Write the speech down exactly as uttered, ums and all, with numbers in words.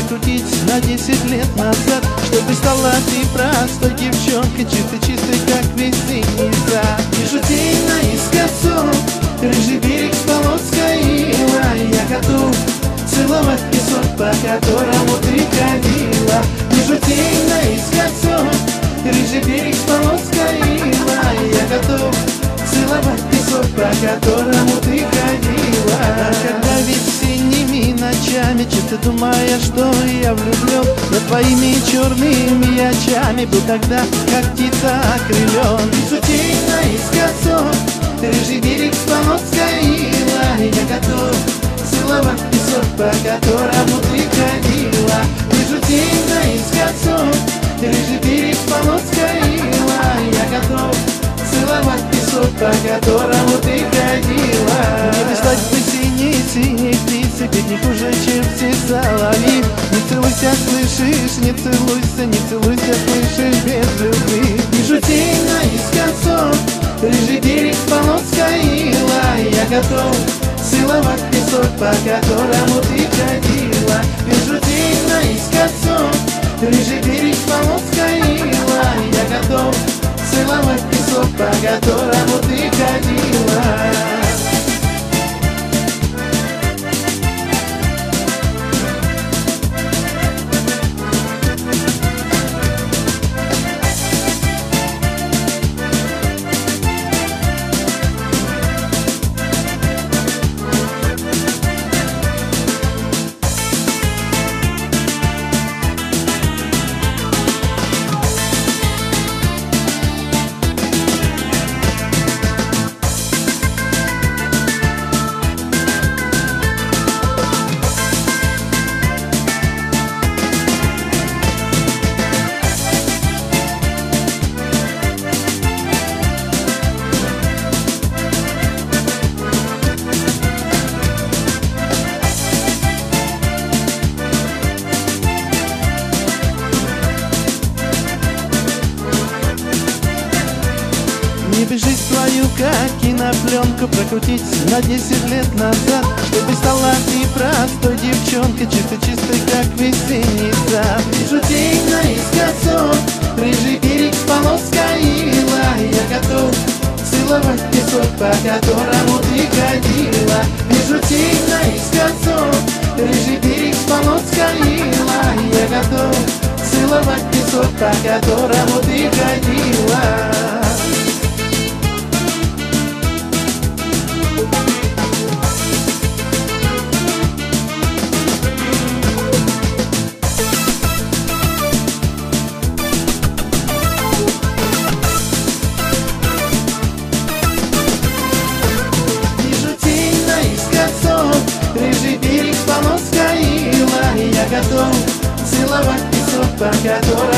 прокрутить на десять лет назад, чтобы стала ты простой девчонкой, чисто-чистой, как весенний сад. Вижу день наискосок, рыжий берег с полоской ила. Я готов целовать песок, по которому ты ходила. Вижу день наискосок, рыжий берег с полоской ила. Я готов целовать песок, по которому ты ходила. А когда весенними ночами, часто думая, что я влюблен, я твоими черными очами был тогда, как птица окрылен. Вижу день наискосок, рыжий берег с полоской ила. Я готов целовать песок, по которому ты ходила. Вижу день наискосок, рыжий берег с полоской ила. Я готов целовать песок, по которому ты ходила. Не стать весенней синей птицы, петь не хуже, чем все соловьи. Не целуйся, слышишь, не целуйся, не целуйся, слышишь, без любви. Вижу день наискосок, рыжий берег с полоской ила. Я готов целовать песок, по которому ты ходила. Вижу день наискосок, рыжий берег с полоской ила. Я готов целовать песок, по которому ты ходила. Не бежить твою, как кинопленку, прокрутить на десять лет назад, чтобы стала ты простой девчонкой, чисто-чистой, как весенний сад. Вижу день наискосок, рыжий берег с полоской ила. Я готов целовать песок, по которому ты ходила. Вижу день наискосок, рыжий берег с полоской ила. Я готов целовать песок, по которому ты ходила. Рыжий берег с полоской ила. Я готов целовать песок, по которому